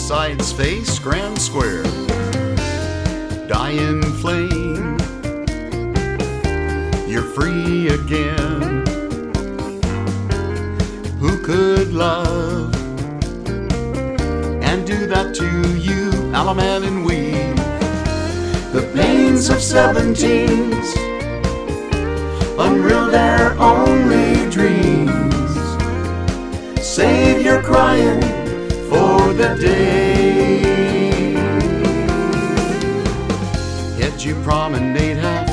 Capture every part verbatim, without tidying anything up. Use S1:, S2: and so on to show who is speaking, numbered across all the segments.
S1: Sides face grand square, dying flame. You're free again. Who could love and do that to you? Alaman and Weave. The pains of seventeens, unreal their only dreams. Save your crying for the day. Head you promenade half,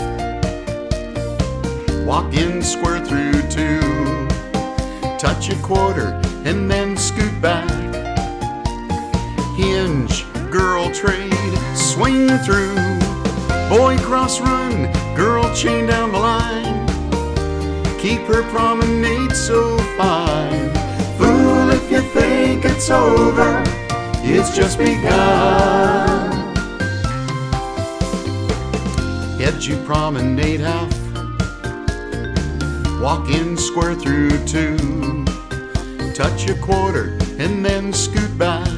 S1: walk in square through two, touch a quarter and then scoot back. Hinge, girl trade, swing through, boy cross run, girl chain down the line. Keep her promenade so fine. Fool if you think it's over, it's just begun. Head you promenade half, walk in square through two, touch a quarter and then scoot back.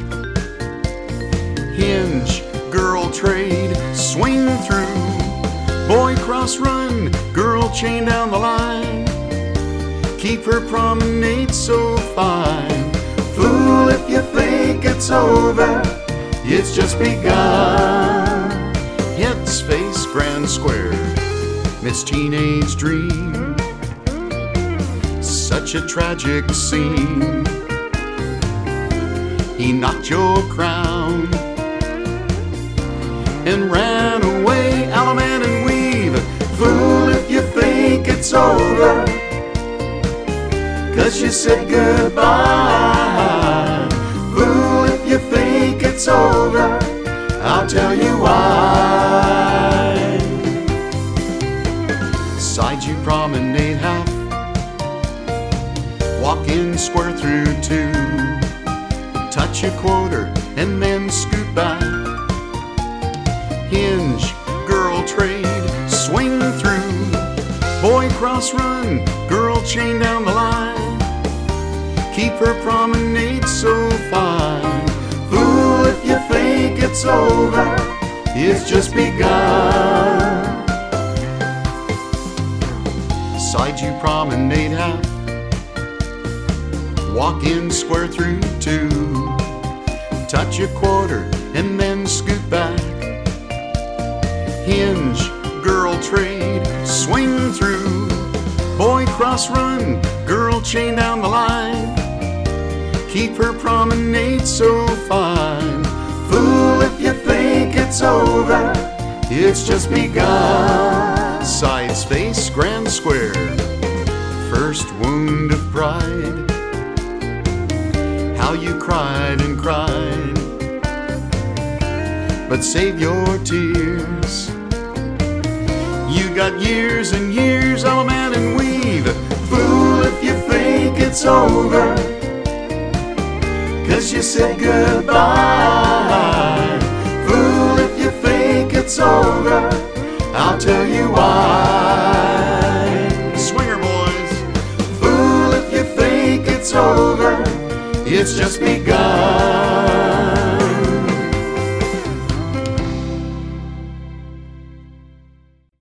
S1: Hinge, girl trade, swing through, boy cross run, girl chain down the line. Keep her promenade so fine. Fool if you think it's over, it's just begun. Heads face grand square, Miss Teenage Dream. Such a tragic scene. He knocked your crown and ran away. Alaman and Weave. Fool if you think it's over, 'cause you said goodbye. Fool if you think it's over, I'll tell you why. Side you promenade half, walk in square through two, touch a quarter and then scoot back. Hinge, girl trade, swing through, boy cross run, girl chain down the line. Keep her promenade so fine. Fool if you think it's over, it's just begun. Side you promenade half, walk in square through two, touch a quarter and then scoot back. Hinge, girl trade, swing through, boy cross run, girl chain down the line. Keep her promenade so fine. Fool if you think it's over, it's just begun. Sides face grand square, first wound of pride. How you cried and cried, but save your tears. You got years and years, Alaman and Weave. Fool if you think it's over, 'cause you said goodbye. Fool if you think it's over, I'll tell you why. Swinger boys. Fool if you think it's over, it's just begun.